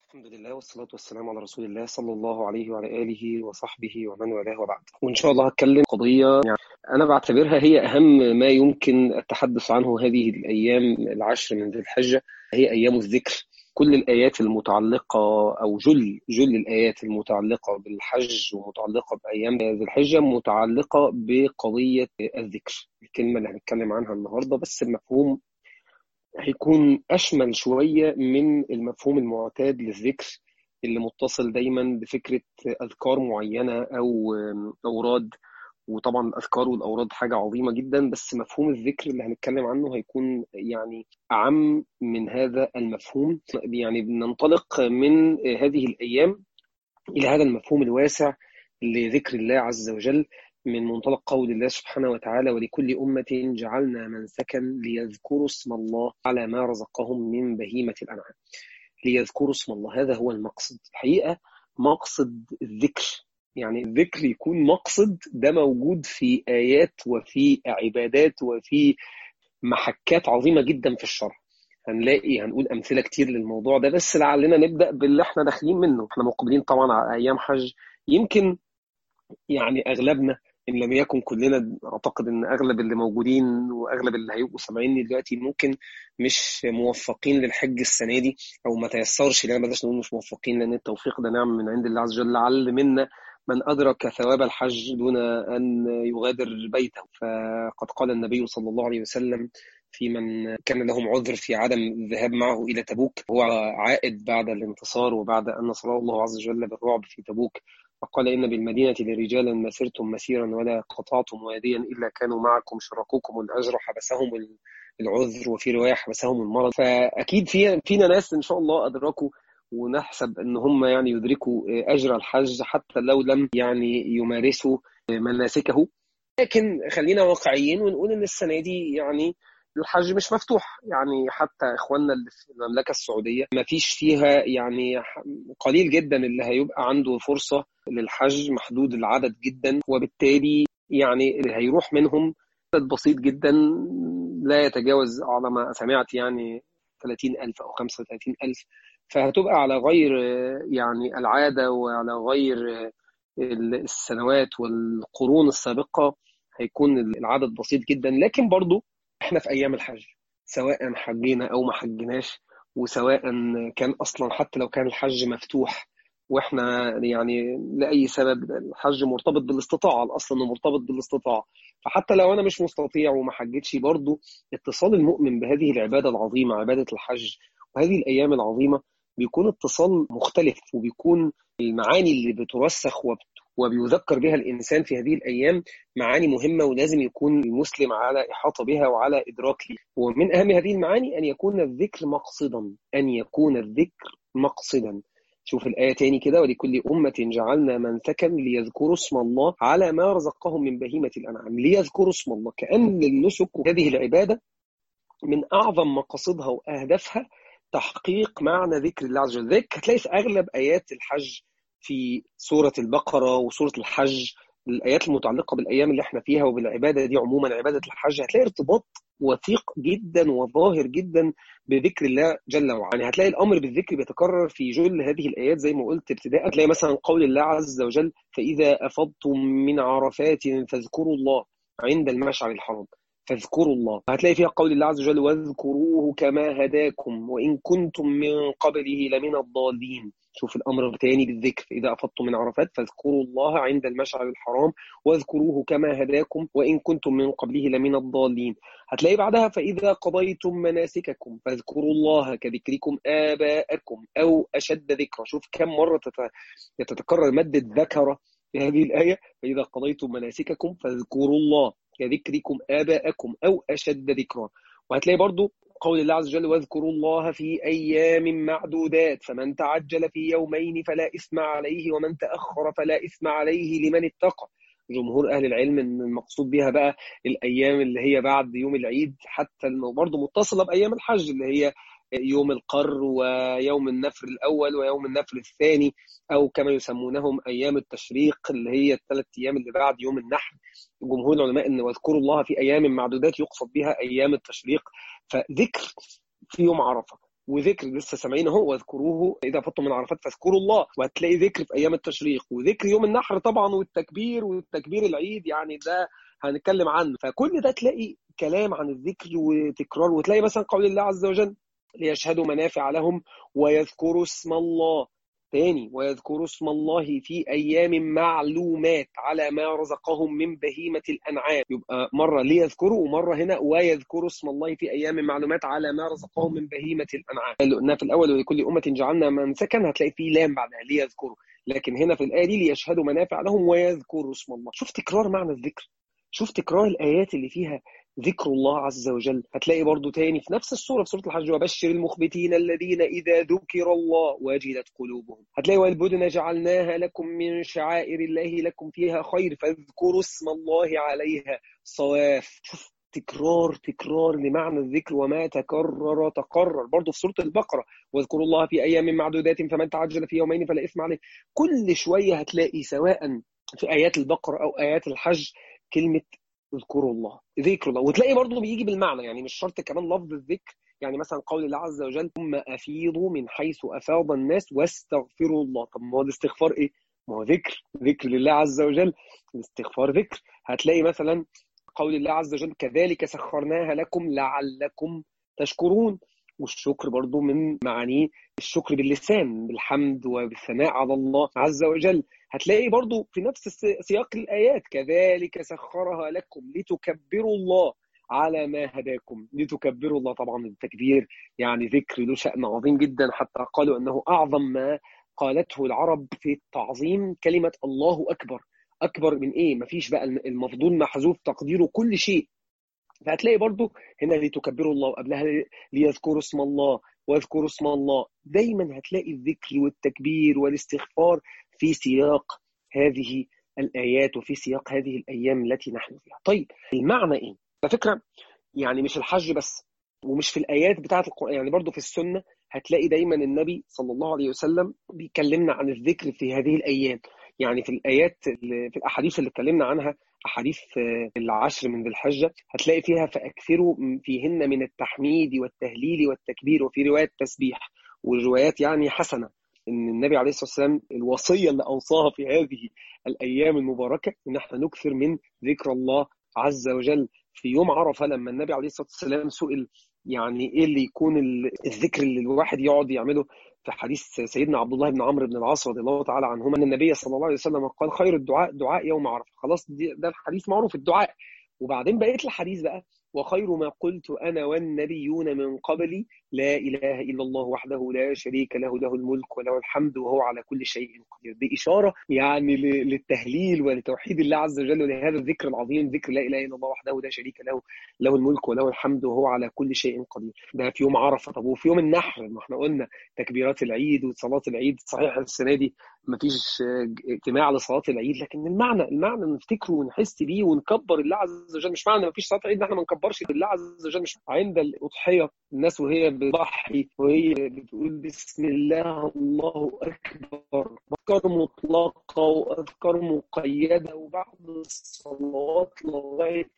الحمد لله والصلاة والسلام على رسول الله صلى الله عليه وعلى آله وصحبه ومن والاه وبعد. وإن شاء الله هتكلم قضية أنا بعتبرها هي أهم ما يمكن التحدث عنه هذه الأيام العشر من ذي الحجة، هي أيام الذكر. كل الآيات المتعلقة أو جل الآيات المتعلقة بالحج ومتعلقة بأيام ذي الحجة متعلقة بقضية الذكر، الكلمة اللي هنتكلم عنها النهاردة، بس المفهوم هيكون أشمل شوية من المفهوم المعتاد للذكر اللي متصل دايما بفكرة أذكار معينة أو أوراد. وطبعا الأذكار والأوراد حاجة عظيمة جدا، بس مفهوم الذكر اللي هنتكلم عنه هيكون أعم من هذا المفهوم. بننطلق من هذه الأيام إلى هذا المفهوم الواسع لذكر الله عز وجل من منطلق قول الله سبحانه وتعالى: ولكل أمة جعلنا منسكا ليذكروا اسم الله على ما رزقهم من بهيمة الأنعام. ليذكروا اسم الله، هذا هو المقصد الحقيقة. مقصد الذكر الذكر يكون مقصد، ده موجود في آيات وفي عبادات وفي محكات عظيمة جدا في الشرع. هنقول أمثلة كتير للموضوع ده، بس لعلنا نبدأ باللي احنا داخلين منه. احنا مقبلين طبعا على أيام حج. يمكن أغلبنا إن لم يكن كلنا، أعتقد إن أغلب اللي موجودين وأغلب اللي هيبقوا سامعيني دلوقتي ممكن مش موفقين للحج السنة دي، أو ما تيسرش لنا. بلاش نقول مش موفقين، لأن التوفيق ده نعم من عند الله عز وجل. لعل منا من أدرك ثواب الحج دون أن يغادر بيته. فقد قال النبي صلى الله عليه وسلم في من كان لهم عذر في عدم الذهاب معه إلى تبوك، هو عائد بعد الانتصار وبعد أن نصر الله عز وجل بالرعب في تبوك، فقال: إن بالمدينة لرجالا ما سرتم مسيرا ولا قطعتم واديا إلا كانوا معكم شركوكم الأجر، حبسهم العذر، وفي رواية حبسهم المرض. فأكيد فينا ناس إن شاء الله أدركوا، ونحسب إن هم يدركوا أجر الحج حتى لو لم يمارسوا مناسكه. لكن خلينا واقعيين ونقول إن السنة دي الحج مش مفتوح. حتى إخواننا اللي في المملكة السعودية ما فيش فيها، قليل جدا اللي هيبقى عنده فرصة للحج، محدود العدد جدا، وبالتالي اللي هيروح منهم عدد بسيط جدا لا يتجاوز على ما سمعت 30,000 أو 35,000. فهتبقى على غير العادة، وعلى غير السنوات والقرون السابقة هيكون العدد بسيط جدا. لكن برضو احنا في أيام الحج، سواء حجينا أو ما حجناش، وسواء كان أصلا حتى لو كان الحج مفتوح واحنا لأي سبب. الحج مرتبط بالاستطاعة، الأصل إنه مرتبط بالاستطاعة. فحتى لو أنا مش مستطيع وما حجتش، برضو اتصال المؤمن بهذه العبادة العظيمة، عبادة الحج، وهذه الأيام العظيمة، بيكون اتصال مختلف، وبيكون المعاني اللي بترسخ وبيذكر بها الإنسان في هذه الأيام معاني مهمة، ولازم يكون المسلم على إحاطة بها وعلى إدراك لها. ومن أهم هذه المعاني أن يكون الذكر مقصدا، أن يكون الذكر مقصدا. شوف الآية تاني كده: ولكل أمة جعلنا منسكا ليذكروا اسم الله على ما رزقهم من بهيمة الأنعام. ليذكروا اسم الله، كأن النسك هذه العبادة من أعظم مقاصدها وأهدافها تحقيق معنى ذكر الله عز وجل. ذلك هتلاقي في أغلب آيات الحج في سورة البقرة وسورة الحج، الآيات المتعلقة بالأيام اللي احنا فيها وبالعبادة دي عموما، عبادة الحج، هتلاقي ارتباط وثيق جدا وظاهر جدا بذكر الله جل وعلا. هتلاقي الأمر بالذكر بيتكرر في جل هذه الآيات زي ما قلت ابتداء. هتلاقي مثلا قول الله عز وجل: فإذا أفضتم من عرفات فاذكروا الله عند المشعر الحرام. فاذكروا الله. هتلاقي فيها قول الله عز وجل: واذكروه كما هداكم وإن كنتم من قبله لمن الضالين. شوف الأمر الثاني بالذكر: إذا أفضتم من عرفات فاذكروا الله عند المشعر الحرام واذكروه كما هداكم وإن كنتم من قبله لمن الضالين. هتلاقي بعدها: فإذا قضيتم مناسككم فاذكروا الله كذكركم آباءكم أو أشد ذكرا. شوف كم مرة تتكرر مادة ذكر في هذه الآية: فإذا قضيتم مناسككم فاذكروا الله كذكركم آباءكم أو أشد ذكرا. وهتلاقي برضو قول الله عز وجل: واذكروا الله في أيام معدودات فمن تعجل في يومين فلا إثم عليه ومن تأخر فلا إثم عليه لمن اتقى. جمهور أهل العلم إن المقصود بها بقى الأيام اللي هي بعد يوم العيد، حتى إنه برضو متصلة بأيام الحج اللي هي يوم القر ويوم النفر الأول ويوم النفر الثاني، أو كما يسمونهم أيام التشريق اللي هي الثلاث أيام اللي بعد يوم النحر. جمهور العلماء أن واذكروا الله في أيام معدودات يقصد بها أيام التشريق. فذكر في يوم عرفة، وذكر لسه سامعين اهو، واذكروه اذا فضتم من عرفات فاذكروا الله، وهتلاقي ذكر في ايام التشريق، وذكر يوم النحر طبعا، والتكبير العيد يعني ده هنتكلم عنه. فكل ده تلاقي كلام عن الذكر وتكرار، وتلاقي مثلا قول الله عز وجل ليشهدوا منافع لهم ويذكروا اسم الله، تاني ويذكروا اسم الله في أيام معلومات على ما رزقهم من بهيمة الأنعام. يبقى مرة ليذكروا، ومرة هنا ويذكروا اسم الله في أيام معلومات على ما رزقهم من بهيمة الأنعام. اللي قلنا في الأول ولكل أمة جعلنا منسكا، هتلاقي فيه لام بعدها ليذكروا، لكن هنا في الآية دي ليشهدوا منافع لهم ويذكروا اسم الله. شوف تكرار معنى الذكر، شوف تكرار الآيات اللي فيها ذكر الله عز وجل. هتلاقي برضو تاني في نفس السورة، في سورة الحج، وبشر المخبتين الذين إذا ذكر الله وجلت قلوبهم. هتلاقي والبدن جعلناها لكم من شعائر الله لكم فيها خير فاذكروا اسم الله عليها صواف. شوف تكرار لمعنى الذكر، وما تكرر برضو في سورة البقرة واذكروا الله في أيام معدودات فمن تعجل في يومين فلا إثم عليه. كل شوية هتلاقي سواء في آيات البقرة أو آيات الحج كلمة اذكروا الله، ذكر الله، وتلاقي برضه بيجي بالمعنى، يعني مش شرط كمان لفظ الذكر. يعني مثلا قول الله عز وجل ثم أفيضوا من حيث أفاض الناس واستغفروا الله. طب ما هو الاستغفار إيه؟ ما هو ذكر لله عز وجل، الاستغفار ذكر. هتلاقي مثلا قول الله عز وجل كذلك سخرناها لكم لعلكم تشكرون، والشكر برضو من معانيه الشكر باللسان بالحمد وبالثناء على الله عز وجل. هتلاقي برضو في نفس سياق الآيات كذلك سخرها لكم لتكبروا الله على ما هداكم، لتكبروا الله. طبعا التكبير يعني ذكر له شأن عظيم جدا، حتى قالوا أنه أعظم ما قالته العرب في التعظيم كلمة الله أكبر. أكبر من إيه؟ مفيش بقى المفضول محذوف تقديره كل شيء. فهتلاقي برضو هنا لتكبروا الله، وقبلها ليذكروا اسم الله واذكروا اسم الله. دايما هتلاقي الذكر والتكبير والاستغفار في سياق هذه الآيات وفي سياق هذه الأيام التي نحن فيها. طيب المعنى إيه؟ على فكرة يعني مش الحج بس، ومش في الآيات بتاعة القرآن، يعني برضو في السنة هتلاقي دايما النبي صلى الله عليه وسلم بيكلمنا عن الذكر في هذه الأيام. يعني في الآيات في الأحاديث اللي اتكلمنا عنها، أحاديث العشر من ذي الحجة، هتلاقي فيها فأكثروا فيهن من التحميد والتهليل والتكبير، وفي رواية تسبيح، والروايات يعني حسنة إن النبي عليه الصلاة والسلام الوصية اللي أوصاها في هذه الأيام المباركة إن احنا نكثر من ذكر الله عز وجل. في يوم عرفة لما النبي عليه الصلاة والسلام سئل يعني إيه اللي يكون الذكر اللي الواحد يقعد يعمله، في حديث سيدنا عبد الله بن عمرو بن العاص رضي الله تعالى عنهما أن النبي صلى الله عليه وسلم قال خير الدعاء دعاء يوم عرفة. خلاص ده الحديث معروف الدعاء. وبعدين بقيت الحديث بقى وخير ما قلت أنا والنبيون من قبلي لا إله إلا الله وحده لا شريك له له الملك وله الحمد وهو على كل شيء قدير. دي إشارة يعني للتهليل ولتوحيد الله عز وجل ولهذا الذكر العظيم، ذكر لا إله إلا الله وحده لا شريك له له الملك وله الحمد وهو على كل شيء قدير. ده في يوم عرفة. طب وفي يوم النحر ما احنا قلنا تكبيرات العيد وصلاة العيد. صحيح السنة دي مفيش اجتماع لصلاة العيد، لكن المعنى نفتكره ونحس بيه ونكبر الله عز وجل. مش معنى مفيش صلاة عيد ان احنا ما نكبرش الله عز وجل. مش عند الأضحية الناس وهي بتضحي وهي بتقول بسم الله الله أكبر، أذكار مطلقة وأذكار مقيدة، وبعد الصلوات لغاية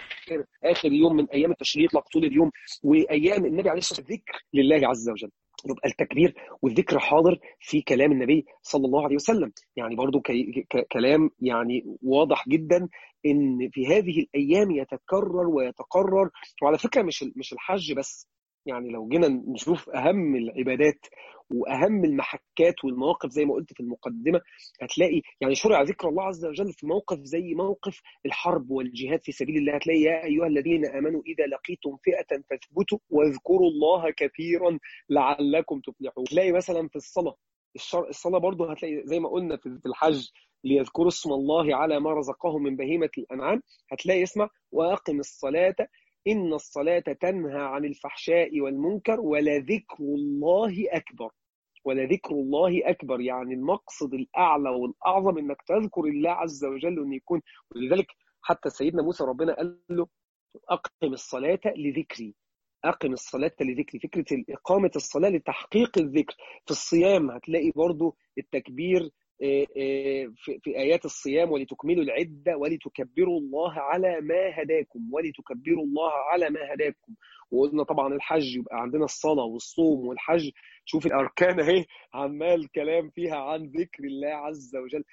آخر يوم من أيام التشريق طول اليوم وأيام النبي عليه الصلاة والسلام ذكر لله عز وجل. يبقى التكبير والذكر حاضر في كلام النبي صلى الله عليه وسلم. يعني برضو كلام يعني واضح جدا ان في هذه الايام يتكرر ويتقرر. وعلى فكره مش الحج بس، يعني لو جينا نشوف اهم العبادات واهم المحكات والمواقف زي ما قلت في المقدمه، هتلاقي يعني شرع ذكر الله عز وجل في موقف زي موقف الحرب والجهاد في سبيل الله. هتلاقي يا ايها الذين امنوا اذا لقيتم فئه فاثبتوا واذكروا الله كثيرا لعلكم تفلحون. تلاقي مثلا في الصلاه برضه هتلاقي زي ما قلنا في الحج ليذكروا اسم الله على ما رزقهم من بهيمه الانعام. هتلاقي اسمع واقم الصلاه إن الصلاة تنهى عن الفحشاء والمنكر ولذكر الله أكبر. ولذكر الله أكبر يعني المقصد الأعلى والأعظم إنك تذكر الله عز وجل وإن يكون. ولذلك حتى سيدنا موسى ربنا قال له أقم الصلاة لذكري، أقم الصلاة لذكري. فكرة إقامة الصلاة لتحقيق الذكر. في الصيام هتلاقي برضو التكبير في آيات الصيام ولتكملوا العدة ولتكبروا الله على ما هداكم ولتكبروا الله على ما هداكم. وقلنا طبعا الحج، يبقى عندنا الصلاة والصوم والحج. شوف الأركان اهي، عمال كلام فيها عن ذكر الله عز وجل.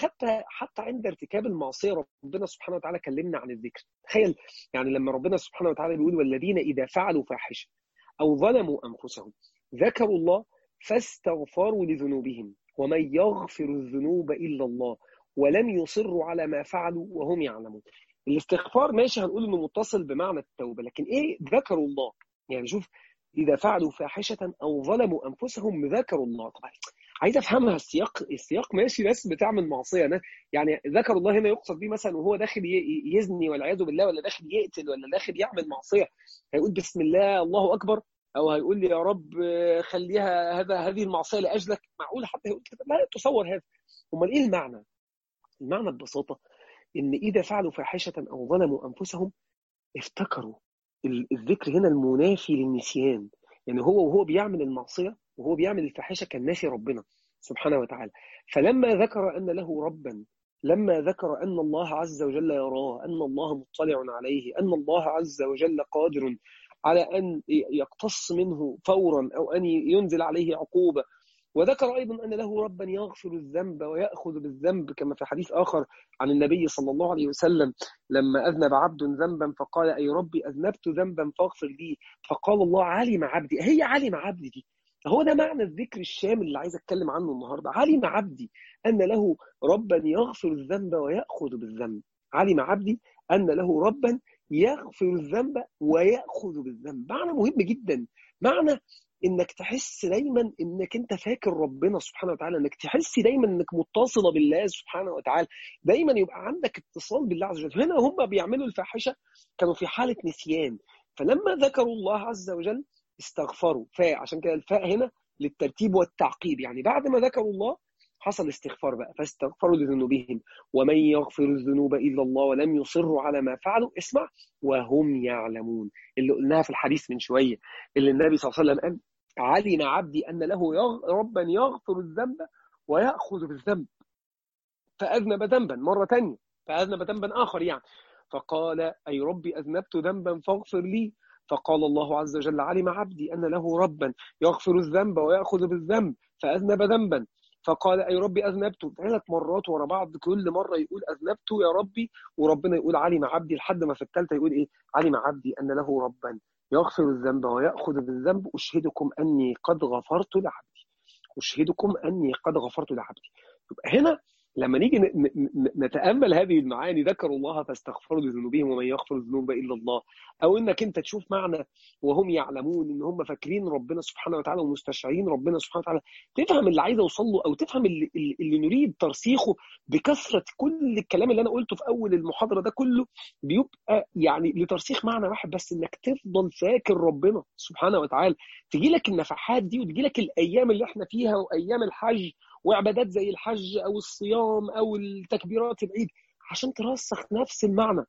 حتى عند ارتكاب المعصية ربنا سبحانه وتعالى كلمنا عن الذكر. تخيل يعني لما ربنا سبحانه وتعالى بيقول والذين إذا فعلوا فاحشة أو ظلموا أنفسهم ذكروا الله فاستغفروا لذنوبهم ومن يغفر الذنوب إلا الله ولم يصروا على ما فعلوا وهم يعلمون. الاستغفار ماشي، هنقول انه متصل بمعنى التوبة، لكن ايه ذكروا الله؟ يعني شوف، إذا فعلوا فاحشة أو ظلموا أنفسهم ذكروا الله. طبعا عايز أفهمها، السياق ماشي، ناس بتعمل معصية يعني ذكروا الله هنا يقصد بيه مثلا وهو داخل يزني والعياذ بالله، ولا داخل يقتل، ولا داخل يعمل معصية هيقول بسم الله الله أكبر، أو هيقول لي يا رب خليها هذه المعصية لأجلك؟ معقول حتى يقول كده؟ لا تصور هذا. أمال إيه المعنى؟ المعنى ببساطة إن إذا فعلوا فاحشة أو ظلموا أنفسهم افتكروا. الذكر هنا المنافي للنسيان، يعني وهو بيعمل المعصية وهو بيعمل الفاحشة كان ناسي ربنا سبحانه وتعالى. فلما ذكر أن له ربا، لما ذكر أن الله عز وجل يراه، أن الله مطلع عليه، أن الله عز وجل قادر على أن يقتص منه فورا أو أن ينزل عليه عقوبة، وذكر أيضا أن له ربا يغفر الذنب ويأخذ بالذنب، كما في حديث آخر عن النبي صلى الله عليه وسلم لما أذنب عبد ذنبا فقال أي ربي أذنبت ذنبا فاغفر لي، فقال الله علم عبدي. هي علم عبدي دي، هو ده معنى الذكر الشامل اللي عايز أتكلم عنه النهاردة. علم عبدي أن له ربا يغفر الذنب ويأخذ بالذنب. علم عبدي أن له ربا يغفر الذنب ويأخذ بالذنب. معنى مهم جدا، معنى انك تحس دايما انك انت فاكر ربنا سبحانه وتعالى، انك تحس دايما انك متصله بالله سبحانه وتعالى، دايما يبقى عندك اتصال بالله عز وجل. هنا هم بيعملوا الفاحشه كانوا في حاله نسيان، فلما ذكروا الله عز وجل استغفروا. عشان كده الفاء هنا للترتيب والتعقيب، يعني بعد ما ذكروا الله حصل استغفار بقى، فاستغفروا لذنوبهم ومن يغفر الذنوب الا الله ولم يصروا على ما فعلوا، اسمع، وهم يعلمون، اللي قلناها في الحديث من شويه، اللي النبي صلى الله عليه وسلم قال علم عبدي أن له ربا يغفر الذنب ويأخذ بالذنب، فأذنب ذنبا مرة تانية، فأذنب ذنبا آخر يعني، فقال أي ربي أذنبت ذنبا فاغفر لي، فقال الله عز وجل علم عبدي أن له ربا يغفر الذنب ويأخذ بالذنب فأذنب ذنبا، فقال أي ربي أذنبت. 3 مرات ورا بعض، كل مرة يقول أذنبت يا ربي، وربنا يقول علم عبدي، لحد ما في الثالثة يقول إيه؟ علم عبدي أن له ربا يغفر الذنب ويأخذ بالذنب أشهدكم أني قد غفرت لعبدي، أشهدكم أني قد غفرت لعبدي. يبقى هنا لما نيجي نتأمل هذه المعاني، ذكروا الله فاستغفروا لذنوبهم ومن يغفر الذنوب إلا الله، أو إنك أنت تشوف معنى وهم يعلمون، إن هم فاكرين ربنا سبحانه وتعالى ومستشعرين ربنا سبحانه وتعالى، تفهم اللي عايز أوصل له، أو تفهم اللي نريد ترسيخه بكثرة. كل الكلام اللي أنا قلته في أول المحاضرة ده كله بيبقى يعني لترسيخ معنى واحد بس، إنك تفضل فاكر ربنا سبحانه وتعالى. تجي لك النفحات دي وتجي لك الأيام اللي احنا فيها وأيام الحج وعبادات زي الحج أو الصيام أو التكبيرات العيد عشان ترسخ نفس المعنى.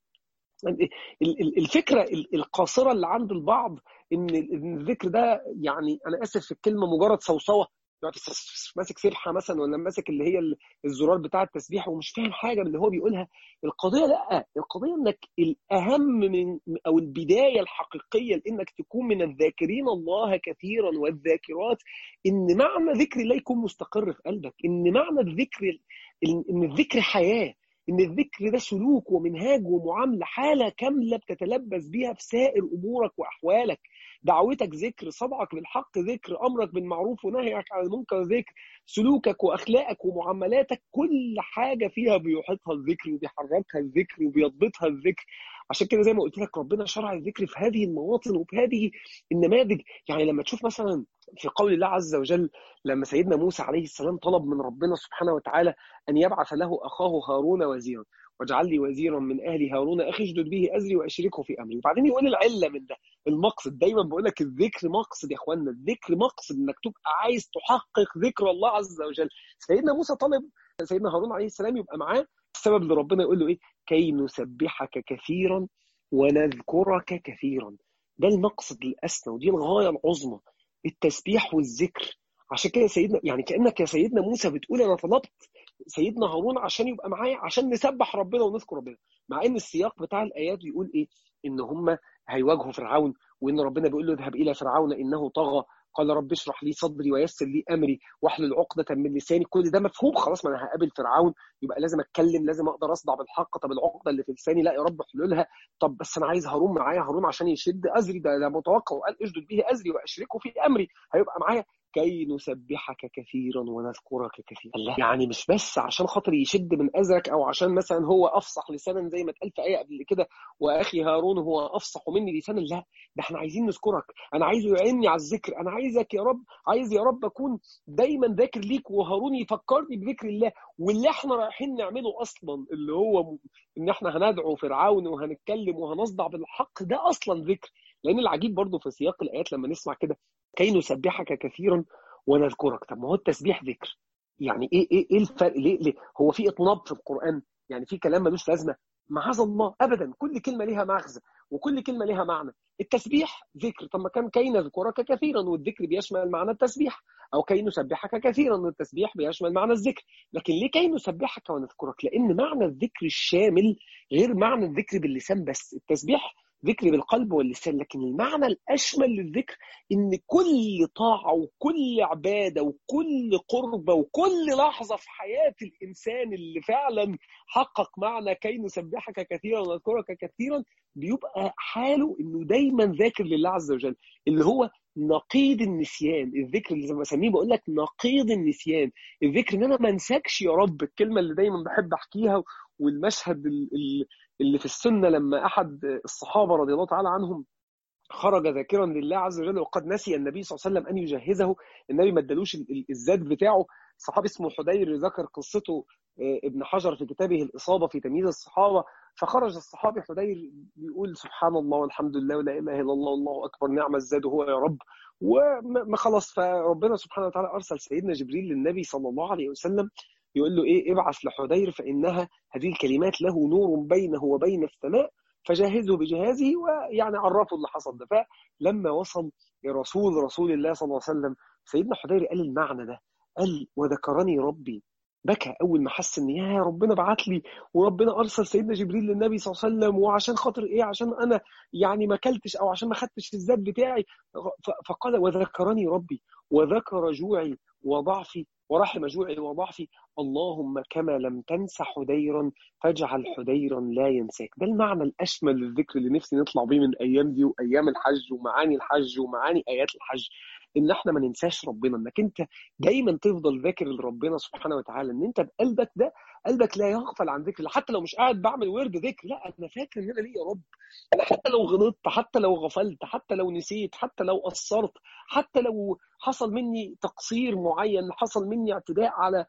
الفكرة القاصرة اللي عند البعض إن الذكر ده، يعني أنا آسف في الكلمة، مجرد صوصوة، ماسك سبحة مثلا ولا ماسك اللي هي الزرار بتاع التسبيح ومش فاهم حاجة من اللي هو بيقولها. القضية لا، القضية إنك الأهم من أو البداية الحقيقية لإنك تكون من الذاكرين الله كثيرا والذاكرات، إن معنى ذكر الله يكون مستقر في قلبك، إن معنى الذكر إن الذكر حياة، إن الذكر ده سلوك ومنهاج ومعاملة، حالة كاملة بتتلبس بيها في سائر أمورك وأحوالك. دعوتك ذكر، صدعك بالحق ذكر، أمرك بالمعروف ونهيك عن المنكر ذكر، سلوكك وأخلاقك ومعاملاتك، كل حاجة فيها بيحيطها الذكر وبيحركها الذكر وبيضبطها الذكر. عشان كده زي ما قلت لك ربنا شرع الذكر في هذه المواطن وفي هذه النماذج. يعني لما تشوف مثلا في قول الله عز وجل لما سيدنا موسى عليه السلام طلب من ربنا سبحانه وتعالى أن يبعث له أخاه هارون وزيرا، واجعل لي وزيرا من أهلي هارون أخي اشدد به أزري وأشركه في أمري. وبعدين يقول العلة من ده، المقصد. دايما بقول لك الذكر مقصد يا اخوانا، الذكر مقصد، انك تبقى عايز تحقق ذكر الله عز وجل. سيدنا موسى طلب سيدنا هارون عليه السلام يبقى معاه، السبب اللي ربنا يقول له ايه؟ كي نسبحك كثيرا ونذكرك كثيرا. ده المقصد الاسمى ودي الغايه العظمى، التسبيح والذكر. عشان كده سيدنا، يعني كانك يا سيدنا موسى بتقول انا طلبت سيدنا هارون عشان يبقى معايا، عشان نسبح ربنا ونذكر ربنا. مع ان السياق بتاع الايات بيقول ايه؟ ان هم هيواجهوا فرعون، وان ربنا بيقول له اذهب الى فرعون انه طغى قال رب اشرح لي صدري ويسر لي امري واحلل عقدة من لساني. كل ده مفهوم خلاص، ما انا هقابل فرعون يبقى لازم اتكلم، لازم اقدر اصدع بالحق. طب العقدة اللي في لساني لا يا رب احللها. طب بس انا عايز هارون معايا، هارون عشان يشد ازري، ده متوقع، وقال اشدد به ازري واشركه في امري، هيبقى معايا كي نسبحك كثيرا ونذكرك كثيرا. الله، يعني مش بس عشان خاطر يشد من ازرك، او عشان مثلا هو افصح لسانا زي ما اتقال في ايه قبل كده واخي هارون هو افصح مني لسانا. لا، ده احنا عايزين نذكرك، انا عايزه يعيني على الذكر، انا عايزك يا رب، عايز يا رب اكون دايما ذاكر ليك، وهارون يفكرني بذكر الله. واللي احنا رايحين نعمله اصلا اللي هو ان احنا هندعو فرعون وهنتكلم وهنصدع بالحق، ده اصلا ذكر. لان العجيب برضو في سياق الايات لما نسمع كده كي نسبحك كثيرا ونذكرك، طب ما هو التسبيح ذكر. يعني ايه الفرق؟ ليه هو في اطناب في القران؟ يعني في كلام ملوش لازمه؟ معاذ الله، ابدا، كل كلمه ليها مغزى وكل كلمه ليها معنى. التسبيح ذكر، طب ما كان كي نذكرك كثيرا والذكر بيشمل معنى التسبيح، او كي نسبحك كثيرا والتسبيح بيشمل معنى الذكر. لكن ليه كي نسبحك ونذكرك؟ لان معنى الذكر الشامل غير معنى الذكر باللسان بس. التسبيح ذكر بالقلب واللسان، لكن المعنى الاشمل للذكر ان كل طاعه وكل عباده وكل قربه وكل لحظه في حياه الانسان اللي فعلا حقق معنى كي نسبحك كثيرا ونذكرك كثيرا بيبقى حاله انه دايما ذاكر لله عز وجل، اللي هو نقيض النسيان. الذكر اللي زي ما بسميه بقول لك نقيض النسيان، الذكر ان انا ما انساكش يا رب. الكلمه اللي دايما بحب احكيها، والمشهد اللي في السنه لما احد الصحابه رضي الله تعالى عنهم خرج ذاكرا لله عز وجل وقد نسي النبي صلى الله عليه وسلم ان يجهزه، النبي ما ادالوش الزاد بتاعه. صحابي اسمه حدير ذكر قصته ابن حجر في كتابه الاصابه في تمييز الصحابه. فخرج الصحابي حدير بيقول سبحان الله والحمد لله ولا اله الا الله والله اكبر نعم الزاد هو يا رب. وما خلص، فربنا سبحانه وتعالى ارسل سيدنا جبريل للنبي صلى الله عليه وسلم يقول له ايه؟ ابعث لحدير فانها هذه الكلمات له نور بينه وبين السماء فجهزه بجهازه. ويعني عرفوا اللي حصل ده. فلما وصل رسول الله صلى الله عليه وسلم سيدنا حدير قال المعنى ده، قال وذكرني ربي. بكى اول ما حس ان يا ربنا بعت لي وربنا ارسل سيدنا جبريل للنبي صلى الله عليه وسلم، وعشان خاطر ايه؟ عشان انا يعني ما اكلتش او عشان ما خدتش الزاد بتاعي. فقال وذكرني ربي وذكر جوعي وضعفي ورحم جوعي وضعفي، اللهم كما لم تنس حديرا فاجعل حديرا لا ينساك. ده المعنى الاشمل للذكر اللي نفسي نطلع بيه من ايام دي وايام الحج ومعاني الحج ومعاني ايات الحج، ان احنا ما ننساش ربنا، انك انت دايما تفضل ذاكر لربنا سبحانه وتعالى، ان انت بقلبك ده قلبك لا يغفل عن ذكر. حتى لو مش قاعد بعمل ورد ذكر، لا انا فاكر ان انا ليه يا رب. انا حتى لو غلطت، حتى لو غفلت، حتى لو نسيت، حتى لو قصرت، حتى لو حصل مني تقصير معين، حصل مني اعتداء على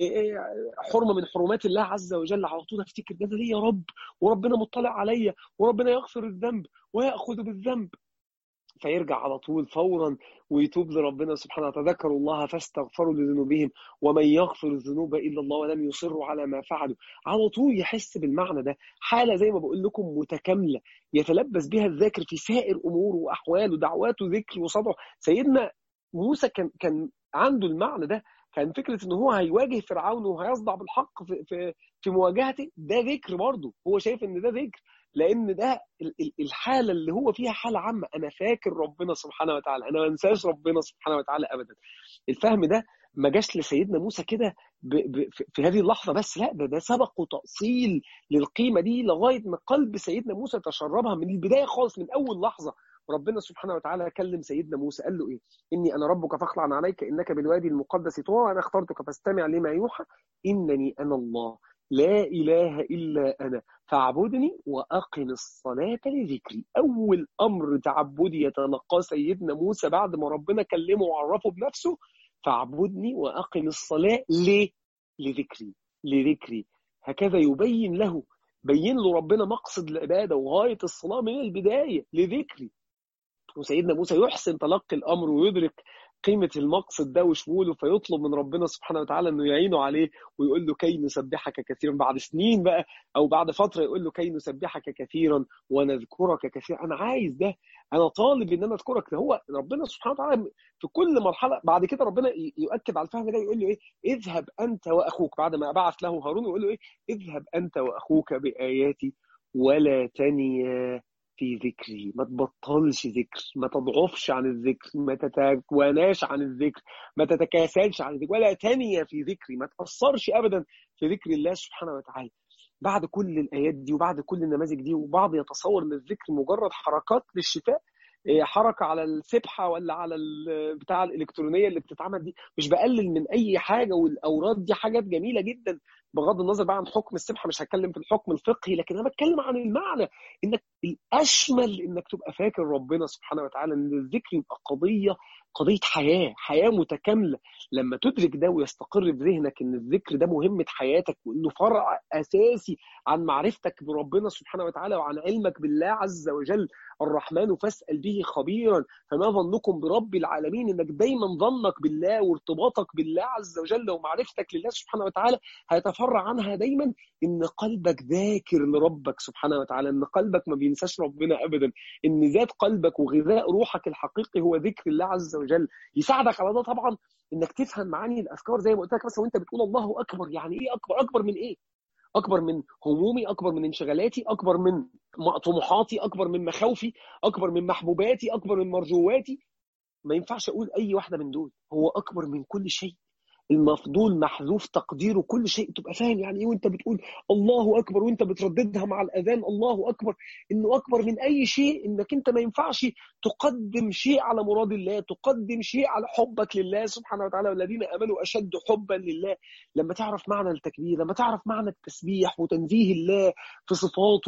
حرمه من حرمات الله عز وجل، على طول افتكر ده ليه يا رب، وربنا مطلع عليا، وربنا يغفر الذنب ويأخذ بالذنب. فيرجع على طول فورا ويتوب لربنا سبحانه وتعالى. ذكروا الله فاستغفروا لذنوبهم ومن يغفر الذنوب الا الله ولم يصروا على ما فعلوا. على طول يحس بالمعنى ده، حاله زي ما بقول لكم متكامله يتلبس بها الذاكر في سائر اموره واحواله، دعواته ذكر وصدعه. سيدنا موسى كان عنده المعنى ده، كان فكره ان هو هيواجه فرعون وهيصدع بالحق في مواجهته، ده ذكر برضه. هو شايف ان ده ذكر لان ده الحاله اللي هو فيها حاله عامه، انا فاكر ربنا سبحانه وتعالى، انا ما انساش ربنا سبحانه وتعالى ابدا. الفهم ده ما جاش لسيدنا موسى كده في هذه اللحظه بس، لا ده سبق وتاصيل للقيمه دي لغايه ما قلب سيدنا موسى تشربها من البدايه خالص، من اول لحظه. ربنا سبحانه وتعالى كلم سيدنا موسى قال له ايه؟ اني انا ربك فاخلع عليك انك بالوادي المقدس طوى وانا اخترتك فاستمع لما يوحى انني انا الله لا اله الا انا فاعبدني واقم الصلاه لذكري. اول امر تعبدي يتلقاه سيدنا موسى بعد ما ربنا كلمه وعرفه بنفسه، فاعبدني واقم الصلاه ليه؟ لذكري. هكذا يبين له، بين له ربنا مقصد العباده وغايه الصلاه من البدايه، لذكري. وسيدنا موسى يحسن تلقي الامر ويدرك قيمة المقصد ده وشموله، فيطلب من ربنا سبحانه وتعالى انه يعينه عليه ويقول له كي نسبحك كثيرا. بعد سنين بقى او بعد فترة يقول له كي نسبحك كثيرا ونذكرك كثيرا. انا عايز ده، انا طالب ان انا اذكرك. هو ربنا سبحانه وتعالى في كل مرحلة بعد كده ربنا يؤكد على الفهم ده، يقول له ايه؟ اذهب انت واخوك، بعد ما بعث له هارون يقول له ايه؟ اذهب انت واخوك بآياتي ولا تنيا في ذكري. ما تبطلش ذكر، ما تضعفش عن الذكر، ما تتواناش عن الذكر، ما تتكاسلش عن الذكر، ولا تنيا في ذكري، ما تأثرش أبدا في ذكر الله سبحانه وتعالى. بعد كل الآيات دي وبعد كل النماذج دي، وبعض يتصور ان الذكر مجرد حركات للشفاء، حركة على السبحة ولا على بتاع الإلكترونية اللي بتتعمل دي. مش بقلل من أي حاجة، والأوراد دي حاجات جميلة جدا بغض النظر بقى عن حكم السبحة، مش هتكلم في الحكم الفقهي، لكن أنا بتكلم عن المعنى، إنك الأشمل إنك تبقى فاكر ربنا سبحانه وتعالى، إن الذكر يبقى قضية حياة متكاملة. لما تدرك ده ويستقر في ذهنك إن الذكر ده مهمة حياتك، وإنه فرع أساسي عن معرفتك بربنا سبحانه وتعالى وعن علمك بالله عز وجل. الرحمن فاسأل به خبيرا فما ظنكم برب العالمين. انك دايما ظنك بالله وارتباطك بالله عز وجل ومعرفتك لله سبحانه وتعالى هيتفرع عنها دايما ان قلبك ذاكر لربك سبحانه وتعالى، ان قلبك ما بينساش ربنا ابدا، ان ذات قلبك وغذاء روحك الحقيقي هو ذكر الله عز وجل. يساعدك على ده طبعا انك تفهم معاني الاذكار زي ما قلت لك. بس وانت بتقول الله اكبر، يعني ايه اكبر؟ اكبر من ايه؟ اكبر من همومي، اكبر من انشغالاتي، اكبر من طموحاتي، اكبر من مخاوفي، اكبر من محبوباتي، اكبر من مرجواتي. ما ينفعش اقول اي واحده من دول. هو اكبر من كل شيء، المفضول محذوف تقديره كل شيء. تبقى فاهم يعني ايه وانت بتقول الله اكبر وانت بترددها مع الاذان الله اكبر، انه اكبر من اي شيء. انك انت ما ينفعش تقدم شيء على مراد الله، تقدم شيء على حبك لله سبحانه وتعالى، والذين امنوا اشد حبا لله. لما تعرف معنى التكبير، لما تعرف معنى التسبيح وتنزيه الله في صفاته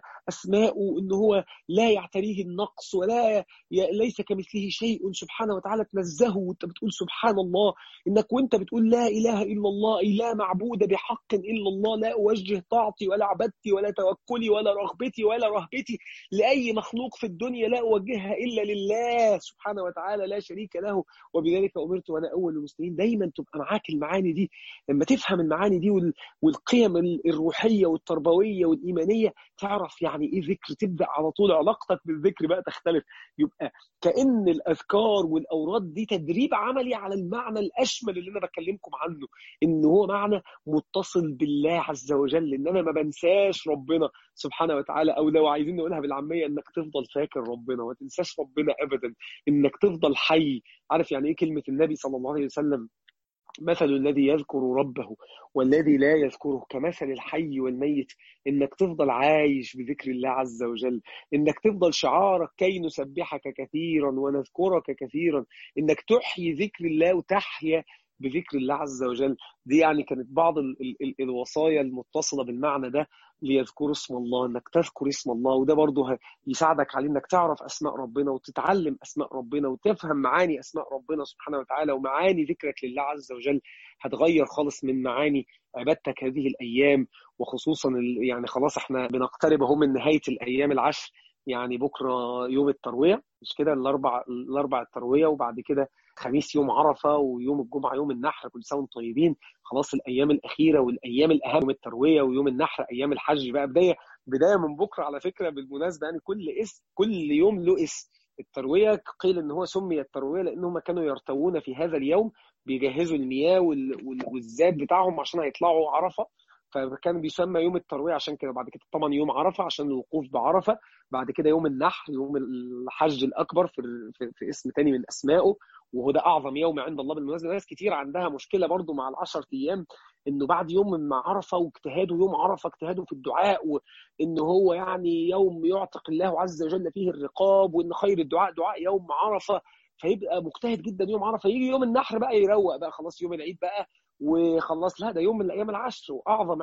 واسمائه، انه هو لا يعتريه النقص ولا ليس كمثله شيء سبحانه وتعالى، تنزهه وانت بتقول سبحان الله. انك وانت بتقول لا اله الا الله، اي لا معبود بحق الا الله، لا اوجه طاعتي ولا عبادتي ولا توكلي ولا رغبتي ولا رهبتي لاي مخلوق في الدنيا، لا اوجهها الا لله سبحانه وتعالى لا شريك له، وبذلك امرت وانا اول المسلمين. دايما تبقى معاك المعاني دي. لما تفهم المعاني دي والقيم الروحيه والتربويه والايمانيه، تعرف يعني ايه ذكر. تبدا على طول علاقتك بالذكر بقى تختلف. يبقى كأن الأذكار والأوراد دي تدريب عملي على المعنى الأشمل اللي أنا بكلمكم عنه، إن هو معنى متصل بالله عز وجل، إن أنا ما بنساش ربنا سبحانه وتعالى، أو لو عايزين نقولها بالعامية إنك تفضل فاكر ربنا، ما تنساش ربنا أبدا، إنك تفضل حي. عارف يعني إيه كلمة النبي صلى الله عليه وسلم؟ مثل الذي يذكر ربه والذي لا يذكره كمثل الحي والميت. انك تفضل عايش بذكر الله عز وجل، انك تفضل شعارك كي نسبحك كثيرا ونذكرك كثيرا، انك تحيي ذكر الله وتحيا بذكر الله عز وجل. دي يعني كانت بعض الوصايا المتصلة بالمعنى ده. ليذكروا اسم الله، انك تذكر اسم الله، وده برضه يساعدك على انك تعرف اسماء ربنا وتتعلم اسماء ربنا وتفهم معاني اسماء ربنا سبحانه وتعالى ومعاني ذكرك لله عز وجل. هتغير خالص من معاني عبادتك هذه الايام. وخصوصا يعني خلاص احنا بنقترب اهو من نهاية الايام العشر. يعني بكره يوم التروية، مش كده؟ الاربع التروية، وبعد كده خميس يوم عرفة، ويوم الجمعة يوم النحر. كل سنة وانتم طيبين. خلاص الأيام الأخيرة والأيام الأهم، يوم التروية ويوم النحر، أيام الحج بقى بداية من بكرة على فكرة. بالمناسبة يعني كل يوم له اسم. التروية قيل إن هو سمي التروية لأنهم كانوا يرتوون في هذا اليوم، بيجهزوا المياه والزاد بتاعهم عشان هيطلعوا عرفة، فكان بيسمى يوم التروية عشان كده. بعد كده طبعا يوم عرفة عشان الوقوف بعرفة. بعد كده يوم النحر، يوم الحج الأكبر في اسم تاني من أسمائه، وهو ده أعظم يوم عند الله. بالمناسبة ناس كتير عندها مشكلة برضو مع العشر أيام، إنه بعد يوم من عرفة واجتهاده يوم عرفة، اجتهاده في الدعاء، وإنه هو يعني يوم يعتق الله عز وجل فيه الرقاب، وإن خير الدعاء دعاء يوم عرفة، فيبقى مجتهد جدا يوم عرفة. يجي يوم النحر بقى يروق بقى، خلاص يوم العيد بقى وخلاص. لا، ده يوم من الأيام العشر، وأعظم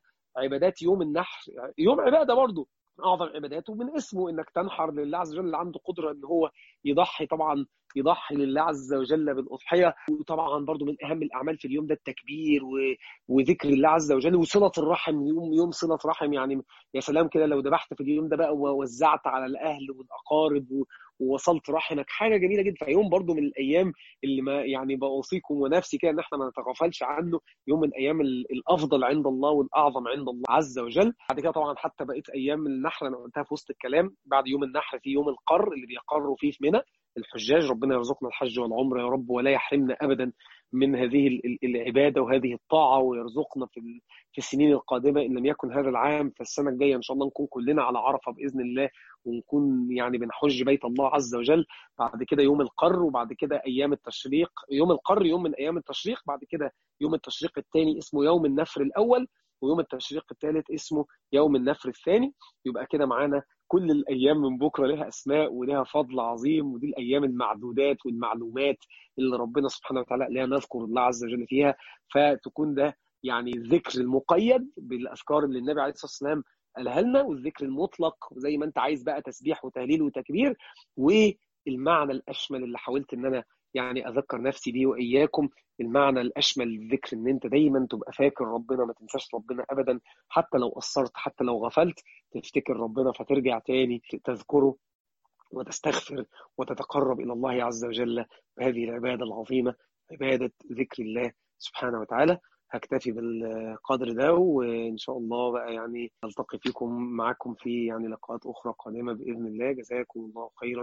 عبادات يوم النحر. يوم عبادة برضو، أعظم عباداته من اسمه إنك تنحر لله عز وجل، اللي عنده قدرة إن هو يضحي طبعا، يضحي لله عز وجل بالأضحية. وطبعا برضو من أهم الأعمال في اليوم ده التكبير وذكر الله عز وجل وصلة الرحم. يوم صلة رحم، يعني يا سلام كده لو ذبحت في اليوم ده بقى ووزعت على الأهل والأقارب ووصلت رحمك، حاجه جميله جدا. فيوم برضو من الايام اللي ما يعني بوصيكم ونفسي كده ان احنا ما نتغافلش عنه، يوم من ايام الافضل عند الله والاعظم عند الله عز وجل. بعد كده طبعا حتى بقيت ايام النحر انا قلتها في وسط الكلام، بعد يوم النحر في يوم القر اللي بيقروا فيه في منى الحجاج. ربنا يرزقنا الحج والعمره يا رب، ولا يحرمنا ابدا من هذه العباده وهذه الطاعه، ويرزقنا في السنين القادمه، ان لم يكن هذا العام فالسنه الجايه ان شاء الله نكون كلنا على عرفه باذن الله، ونكون يعني بنحج بيت الله عز وجل. بعد كده يوم القر، وبعد كده ايام التشريق. يوم القر يوم من ايام التشريق، بعد كده يوم التشريق الثاني اسمه يوم النفر الاول، ويوم التشريق الثالث اسمه يوم النفر الثاني. يبقى كده معانا كل الايام من بكره لها اسماء ولها فضل عظيم، ودي الايام المعدودات والمعلومات اللي ربنا سبحانه وتعالى لا نذكر الله عز وجل فيها. فتكون ده يعني الذكر المقيد بالاذكار اللي النبي عليه الصلاه والسلام قالها لنا، والذكر المطلق زي ما انت عايز بقى تسبيح وتهليل وتكبير، والمعنى الاشمل اللي حاولت ان انا يعني اذكر نفسي بيه واياكم، المعنى الاشمل للذكر ان انت دايما تبقى فاكر ربنا، ما تنساش ربنا ابدا، حتى لو قصرت حتى لو غفلت تفتكر ربنا فترجع تاني تذكره وتستغفر وتتقرب الى الله عز وجل بهذه العباده العظيمه، عباده ذكر الله سبحانه وتعالى. هكتفي بالقدر ده، وإن شاء الله بقى يعني نلتقي معكم في يعني لقاءات أخرى قادمة بإذن الله. جزاكم الله خيرا.